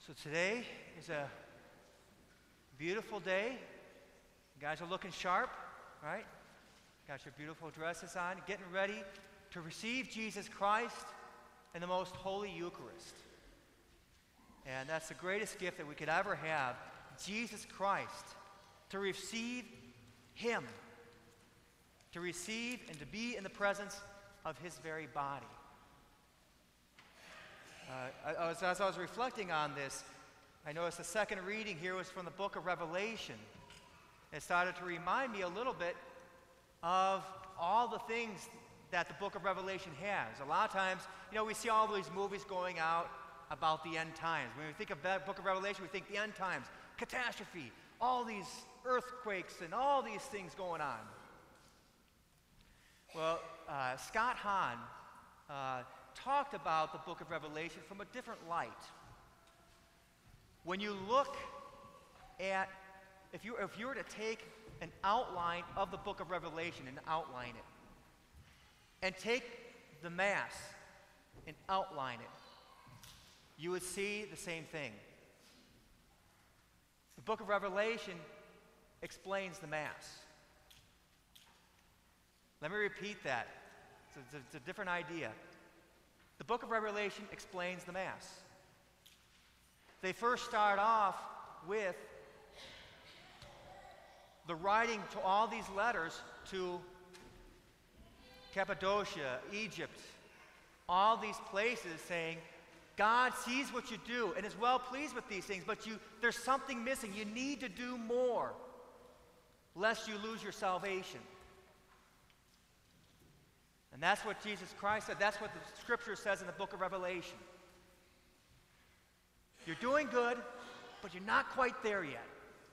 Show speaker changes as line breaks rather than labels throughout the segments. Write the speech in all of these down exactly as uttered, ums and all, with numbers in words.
So today is a beautiful day. You guys are looking sharp, right? Got your beautiful dresses on, getting ready to receive Jesus Christ in the most holy Eucharist. And that's the greatest gift that we could ever have, Jesus Christ, to receive Him, to receive and to be in the presence of His very body. Uh, I, I was, as I was reflecting on this, I noticed the second reading here was from the book of Revelation. It started to remind me a little bit of all the things that the book of Revelation has. A lot of times, you know, we see all these movies going out about the end times. When we think of the book of Revelation, we think the end times, catastrophe, all these earthquakes and all these things going on. Well, uh, Scott Hahn uh, talked about the book of Revelation from a different light. When you look at, if you, if you were to take an outline of the book of Revelation and outline it, and take the Mass and outline it, you would see the same thing. The book of Revelation explains the Mass. Let me repeat that. It's a, it's a different idea. The book of Revelation explains the Mass. They first start off with the writing to all these letters to Cappadocia, Egypt, all these places saying, God sees what you do and is well pleased with these things, but you, there's something missing. You need to do more, lest you lose your salvation. And that's what Jesus Christ said. That's what the Scripture says in the book of Revelation. You're doing good, but you're not quite there yet.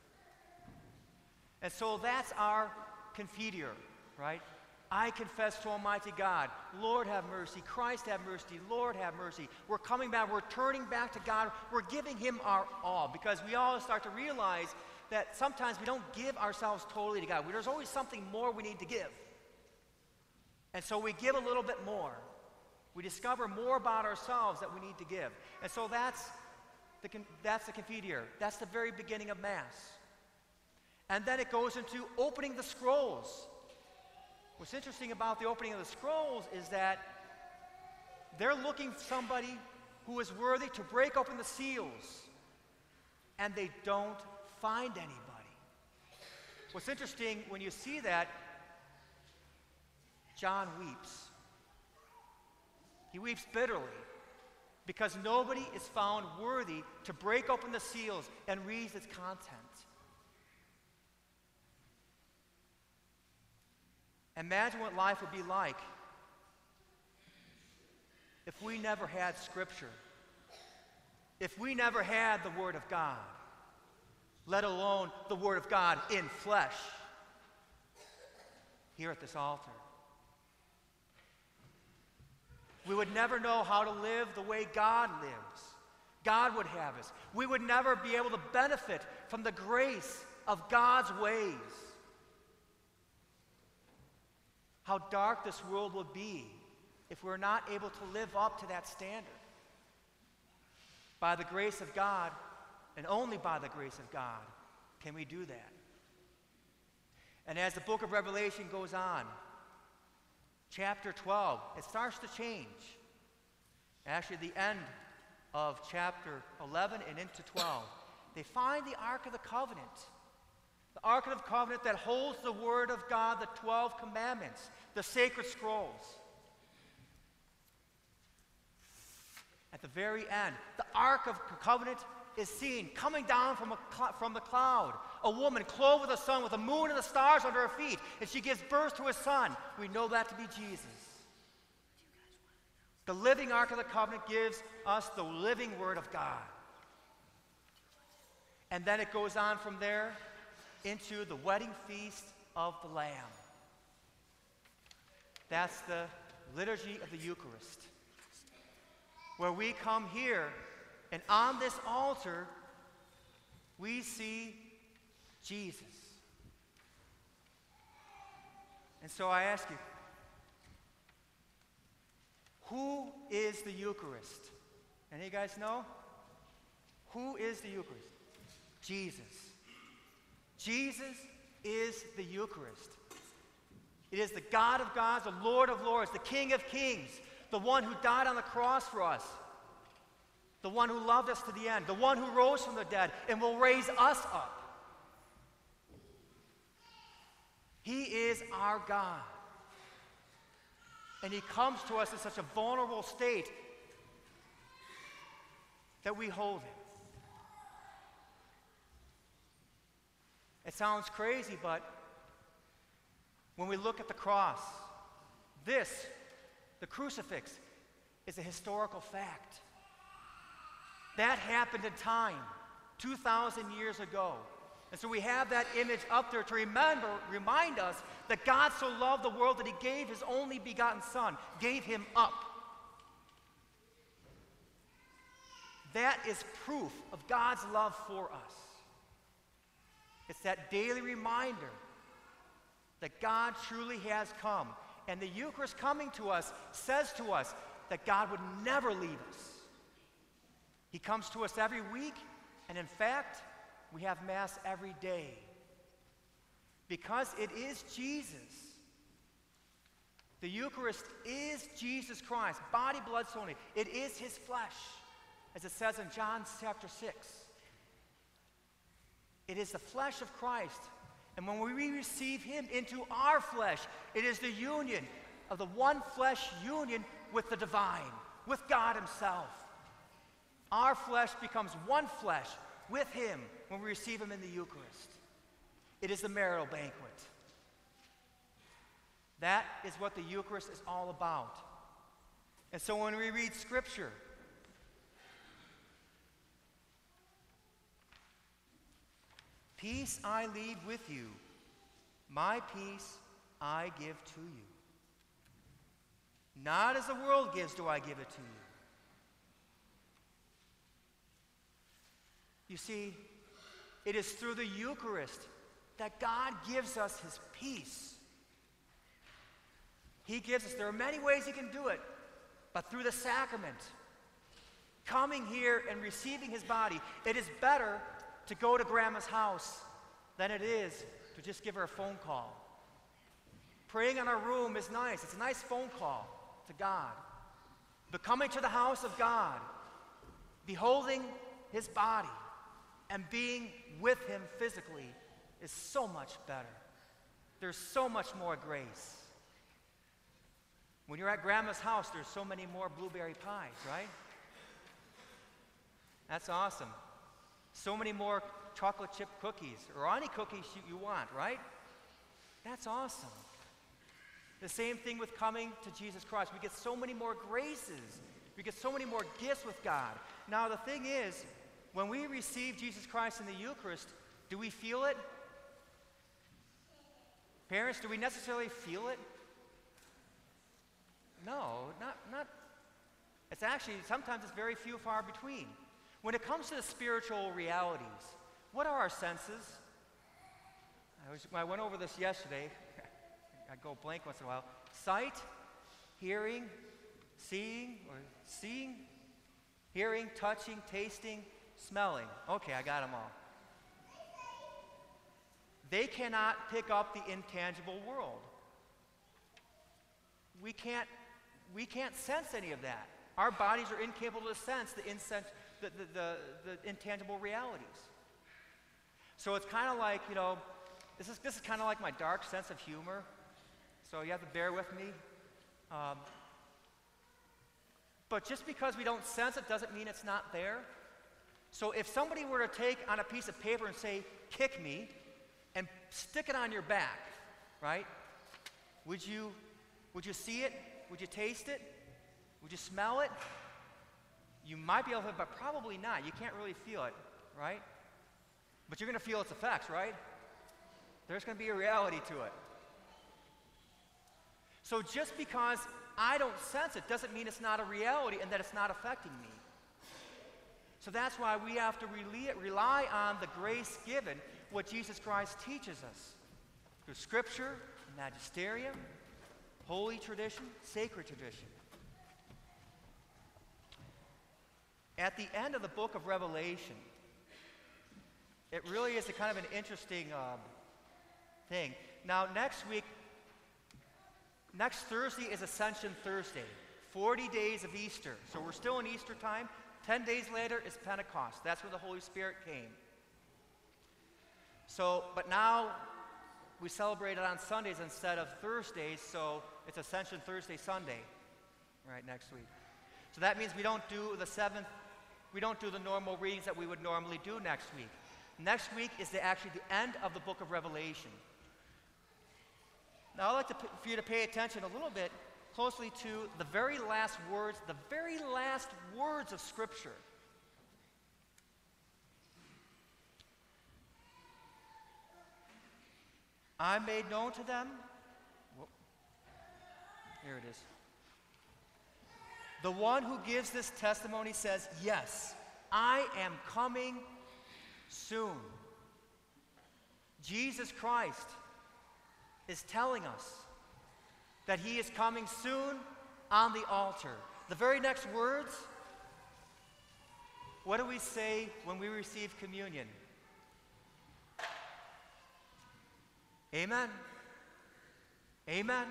And so that's our confiteor, right? I confess to Almighty God, Lord have mercy, Christ have mercy, Lord have mercy. We're coming back, we're turning back to God, we're giving Him our all, because we all start to realize that sometimes we don't give ourselves totally to God. There's always something more we need to give. And so we give a little bit more. We discover more about ourselves that we need to give. And so that's the, that's the confiteor. That's the very beginning of Mass. And then it goes into opening the scrolls. What's interesting about the opening of the scrolls is that they're looking for somebody who is worthy to break open the seals, and they don't find anybody. What's interesting when you see that, John weeps. He weeps bitterly because nobody is found worthy to break open the seals and read its content. Imagine what life would be like if we never had Scripture, if we never had the Word of God, let alone the Word of God in flesh here at this altar. We would never know how to live the way God lives. God would have us. We would never be able to benefit from the grace of God's ways. How dark this world would be if we're not able to live up to that standard. By the grace of God, and only by the grace of God, can we do that. And as the book of Revelation goes on, chapter twelve, it starts to change. Actually, the end of chapter eleven and into twelve, they find the Ark of the Covenant. The Ark of the Covenant that holds the Word of God, the twelve commandments, the sacred scrolls. At the very end, the Ark of the Covenant is seen coming down from, a cl- from the cloud. A woman clothed with the sun, with the moon and the stars under her feet, and she gives birth to a son. We know that to be Jesus. The living Ark of the Covenant gives us the living Word of God. And then it goes on from there into the wedding feast of the Lamb. That's the liturgy of the Eucharist, where we come here, and on this altar, we see Jesus. And so I ask you, who is the Eucharist? Any of you guys know? Who is the Eucharist? Jesus. Jesus is the Eucharist. It is the God of gods, the Lord of lords, the King of kings, the one who died on the cross for us, the one who loved us to the end, the one who rose from the dead and will raise us up. He is our God. And he comes to us in such a vulnerable state that we hold him. It sounds crazy, but when we look at the cross, this, the crucifix, is a historical fact. That happened in time, two thousand years ago. And so we have that image up there to remember, remind us that God so loved the world that he gave his only begotten Son, gave him up. That is proof of God's love for us. It's that daily reminder that God truly has come. And the Eucharist coming to us says to us that God would never leave us. He comes to us every week, and in fact, we have Mass every day. Because it is Jesus. The Eucharist is Jesus Christ, body, blood, soul. It is his flesh, as it says in John chapter six. It is the flesh of Christ. And when we receive him into our flesh, it is the union of the one flesh union with the divine, with God himself. Our flesh becomes one flesh with him when we receive him in the Eucharist. It is the marital banquet. That is what the Eucharist is all about. And so when we read Scripture, peace I leave with you, my peace I give to you. Not as the world gives do I give it to you. You see, it is through the Eucharist that God gives us his peace. He gives us, there are many ways he can do it, but through the sacrament, coming here and receiving his body, it is better to go to Grandma's house than it is to just give her a phone call. Praying in our room is nice. It's a nice phone call to God. But coming to the house of God, beholding his body, and being with him physically is so much better. There's so much more grace. When you're at Grandma's house, there's so many more blueberry pies, right? That's awesome. So many more chocolate chip cookies, or any cookies you, you want, right? That's awesome. The same thing with coming to Jesus Christ. We get so many more graces. We get so many more gifts with God. Now, the thing is, when we receive Jesus Christ in the Eucharist, do we feel it? Parents, do we necessarily feel it? No, not, not. It's actually, sometimes it's very few, far between. When it comes to the spiritual realities, what are our senses? I, was, I went over this yesterday. I go blank once in a while. Sight, hearing, seeing, or seeing, hearing, touching, tasting, smelling. Okay, I got them all. They cannot pick up the intangible world. We can't, we can't sense any of that. Our bodies are incapable to sense the, insen- the, the, the, the intangible realities. So it's kind of like, you know, this is, this is kind of like my dark sense of humor. So you have to bear with me. Um, but just because we don't sense it doesn't mean it's not there. So if somebody were to take on a piece of paper and say, kick me, and stick it on your back, right? Would you, would you see it? Would you taste it? Would you smell it? You might be able to, but probably not. You can't really feel it, right? But you're going to feel its effects, right? There's going to be a reality to it. So just because I don't sense it doesn't mean it's not a reality and that it's not affecting me. So that's why we have to rely, rely on the grace given, what Jesus Christ teaches us through Scripture, magisterium, holy tradition, sacred tradition. at the end of the book of Revelation. It really is a kind of an interesting um, thing. Now, next week, next Thursday is Ascension Thursday, forty days of Easter. So we're still in Easter time. Ten days later is Pentecost. That's where the Holy Spirit came. So, but now we celebrate it on Sundays instead of Thursdays, so it's Ascension Thursday, Sunday, right, next week. So that means we don't do the seventh, we don't do the normal readings that we would normally do next week. Next week is the, actually the end of the book of Revelation. Now I'd like to, for you to pay attention a little bit closely to the very last words, the very last words of Scripture. I made known to them, whoop, here it is. The one who gives this testimony says, yes, I am coming soon. Jesus Christ is telling us that he is coming soon on the altar. The very next words, what do we say when we receive communion? Amen. Amen.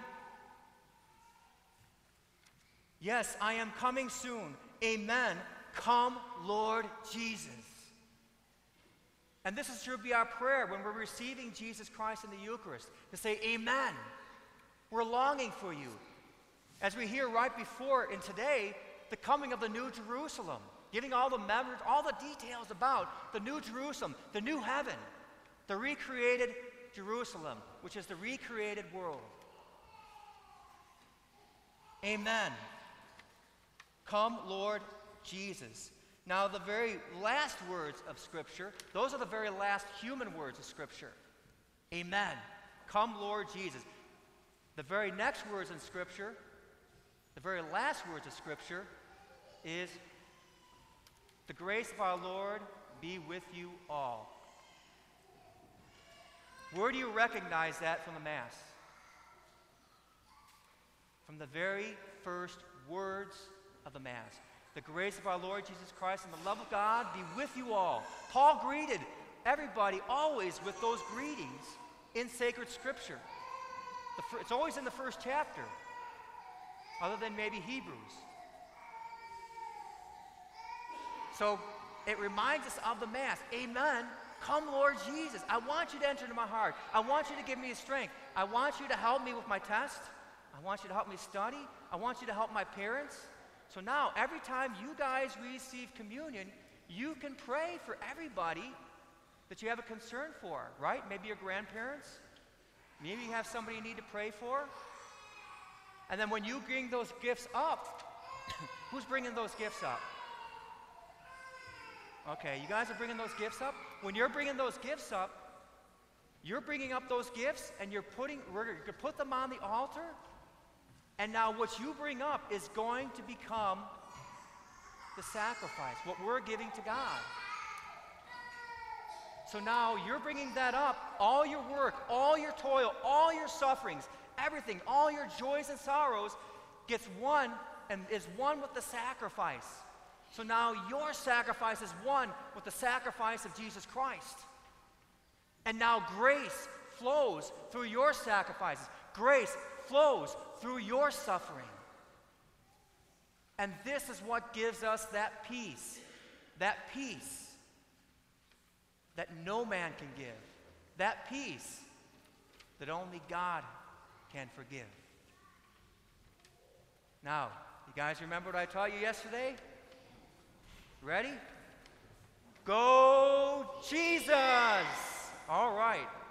Yes, I am coming soon. Amen. Come, Lord Jesus. And this is should be our prayer when we're receiving Jesus Christ in the Eucharist, to say, amen. We're longing for you. As we hear right before in today, the coming of the New Jerusalem, giving all the memories, all the details about the New Jerusalem, the new heaven, the recreated Jerusalem, which is the recreated world. Amen. Come, Lord Jesus. Now, the very last words of Scripture, those are the very last human words of Scripture. Amen. Come, Lord Jesus. The very next words in Scripture, the very last words of Scripture, is, the grace of our Lord be with you all. Where do you recognize that from the Mass? From the very first words of the Mass. The grace of our Lord Jesus Christ and the love of God be with you all. Paul greeted everybody always with those greetings in sacred Scripture. The fir- it's always in the first chapter, other than maybe Hebrews. So it reminds us of the Mass. Amen. Come, Lord Jesus. I want you to enter into my heart. I want you to give me strength. I want you to help me with my test. I want you to help me study. I want you to help my parents. So now, every time you guys receive communion, you can pray for everybody that you have a concern for, right? Maybe your grandparents. Maybe you have somebody you need to pray for. And then when you bring those gifts up, who's bringing those gifts up? Okay, you guys are bringing those gifts up. When you're bringing those gifts up, you're bringing up those gifts and you're putting, we're going to put them on the altar. And now what you bring up is going to become the sacrifice, what we're giving to God. So now you're bringing that up, all your work, all your toil, all your sufferings, everything, all your joys and sorrows gets one and is one with the sacrifice. So now your sacrifice is one with the sacrifice of Jesus Christ. And now grace flows through your sacrifices. Grace flows through your suffering. And this is what gives us that peace, that peace that no man can give, that peace that only God can forgive. Now, you guys remember what I taught you yesterday? Ready? Go Jesus! All right.